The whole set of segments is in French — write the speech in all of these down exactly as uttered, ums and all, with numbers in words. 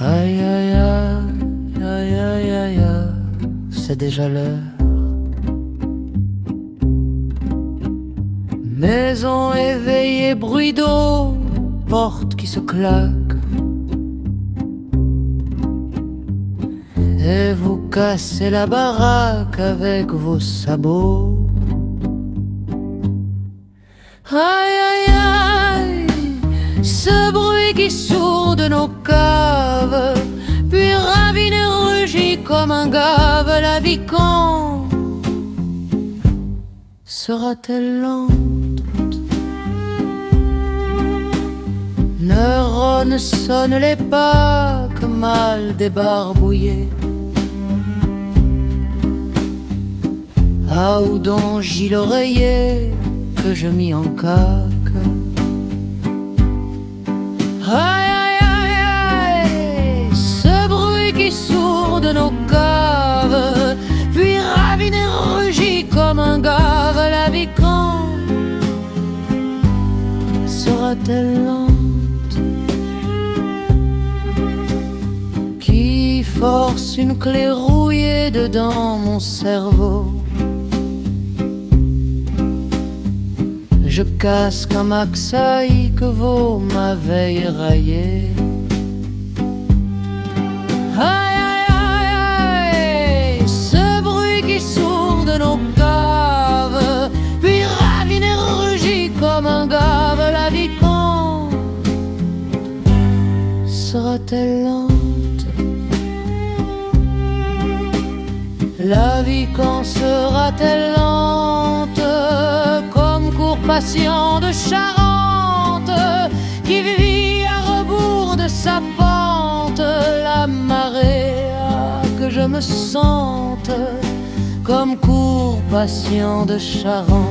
Aïe aïe aïe aïe aïe aïe aïe, c'est déjà l'heure. Maison éveillée, bruit d'eau, porte qui se claque. Et vous cassez la baraque avec vos sabots. Aïe aïe aïe, ce bruit qui sourde nos caves, puis ravine et rugit comme un gave. La vie quand sera-t-elle lente? Neurones sonnent les pas que mal débarbouillés. Ah, où donc gît l'oreiller que je mis en caque. Aïe aïe aïe aïe, ce bruit qui sourde nos caves, puis ravine et rugit comme un gave. La vie quand sera-t-elle lente? Qui force une clé rouillée dedans mon cerveau? Je casse comme Axaï que vaut ma veille raillée. Aïe aïe aïe aïe, ce bruit qui sourde nos caves, puis ravine et rugit comme un gave. La vie quand sera-t-elle lente? La vie quand sera-t-elle lente? Comme court patient de Charente qui vit à rebours de sa pente. La marée a que je me sente comme court patient de Charente.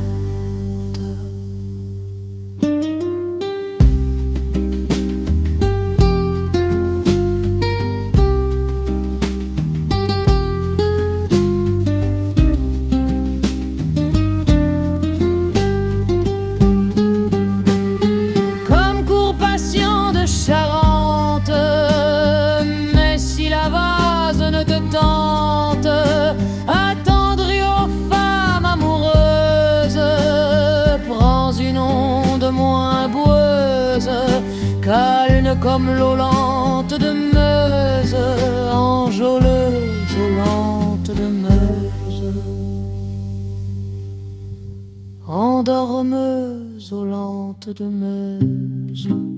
Charente, mais si la vase ne te tente, attendrie aux femmes amoureuses, prends une onde moins boueuse, calme comme l'eau lente de Meuse, enjôleuse aux lentes de Meuse, endormeuse aux lentes de Meuse.